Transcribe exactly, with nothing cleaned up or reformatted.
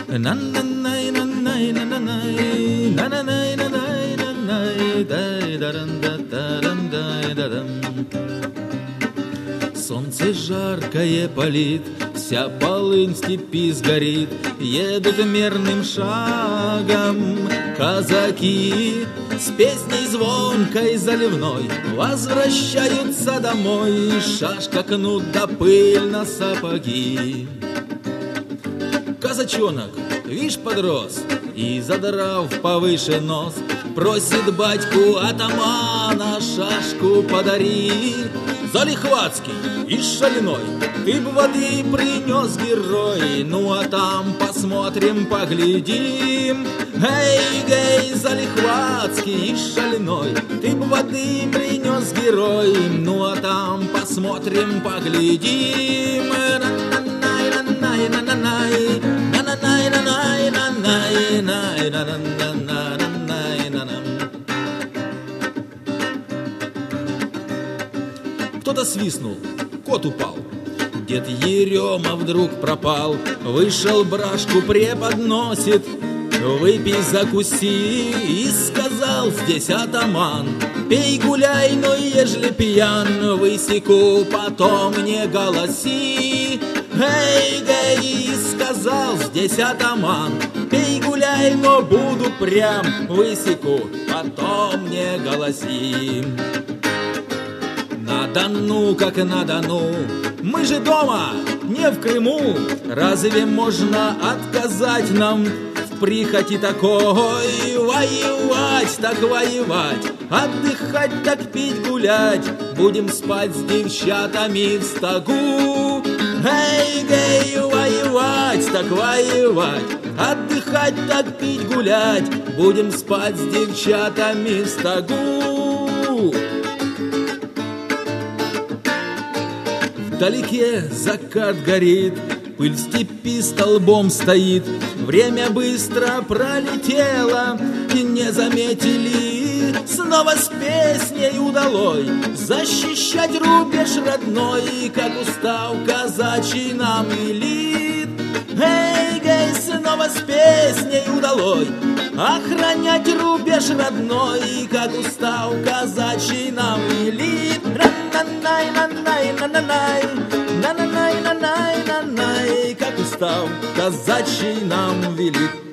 На-на-най, на-най, на-на-най, на-на-най, на-най, на-най, дай-даран-да-таран-дай-да-дам. Солнце жаркое палит, вся полынь в степи сгорит, едут мерным шагом казаки с песней звонкой заливной, возвращаются домой, шашка, кнут да пыль на сапоги. Казачонок, вишь, подрос, и, задрав повыше нос, просит батьку атамана шашку подари. Залихватский и шальной, ты б воды принес, герой, ну а там посмотрим, поглядим. Эй-гей, Залихватский и шальной, ты б воды принес, герой, ну а там посмотрим, поглядим. На-на-най, на-най, на-на-най, на-на-най, на-най, на-най, на-най, на-на-най. Кто-то свистнул, кот упал. Дед Ерема вдруг пропал. Вышел, брашку преподносит, выпей, закуси. И сказал здесь атаман: пей, гуляй, но ежели пьян, высеку, потом не голоси. Эй, гей, сказал здесь атаман: пей, гуляй, но буду прям, высеку, потом не голоси. На Дону, как на Дону, мы же дома, не в Крыму. Разве можно отказать нам в прихоти такой? Воевать, так воевать, отдыхать, так пить, гулять, будем спать с девчатами в стогу. Эй, гей, воевать, так воевать, отдыхать, так пить, гулять, будем спать с девчатами в стогу. Вдалеке закат горит, пыль в степи столбом стоит. Время быстро пролетело, и не заметили. Снова с песней удалой защищать рубеж родной, как устав казачий нам велит. Эй, гей, снова с песней удалой охранять рубеж родной, как устав казачий нам велит. На-на-най, на-най, на-на-най, на-на-най, на-най, на-най, как устав казачий нам велит.